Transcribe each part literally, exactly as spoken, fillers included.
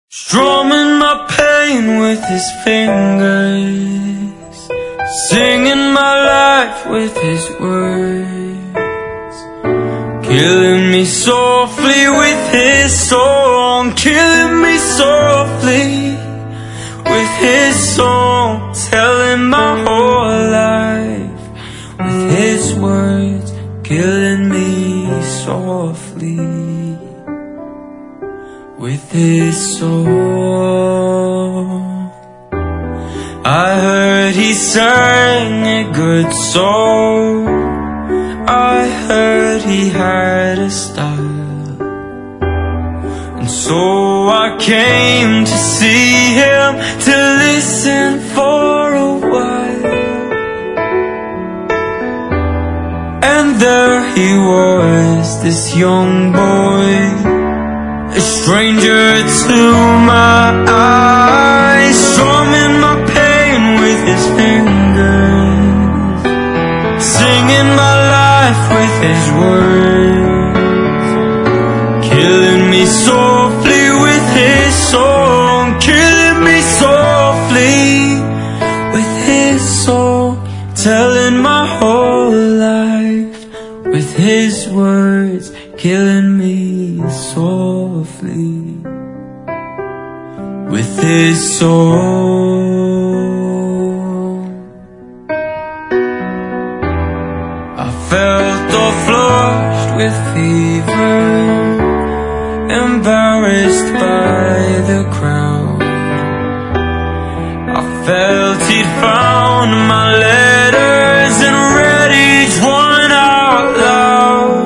Strumming my pain with his fingers, singing my life with his words, killing me softly with his song, killing me softly with his song, telling my whole life with his words, killing me softly with his song. I heard he sang a good song, I heard he had a style, and so I came to see him, to listen for a while. And there he was, this young boy, a stranger to my eyes, strumming my pain with his fingers, singing my life with his words, killing me softly with his song, killing me softly with his song, telling my whole life with his words, killing me softly with his song. I felt all flushed with fever, embarrassed by the crowd. I felt he'd found my letters and read each one out loud.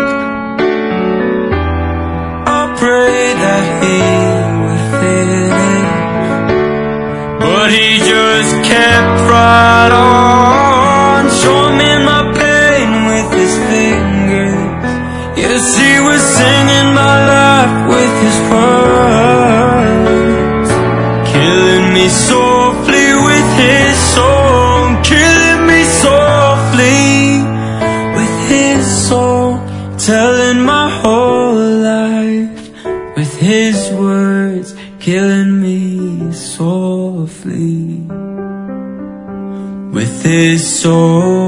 Pray that he would finish, but he just kept right on, strumming my pain with his fingers. Yes, he was singing my life with his words, killing me softly with his song, killing me softly with his song, telling my whole life with his words, killing me softly with his song.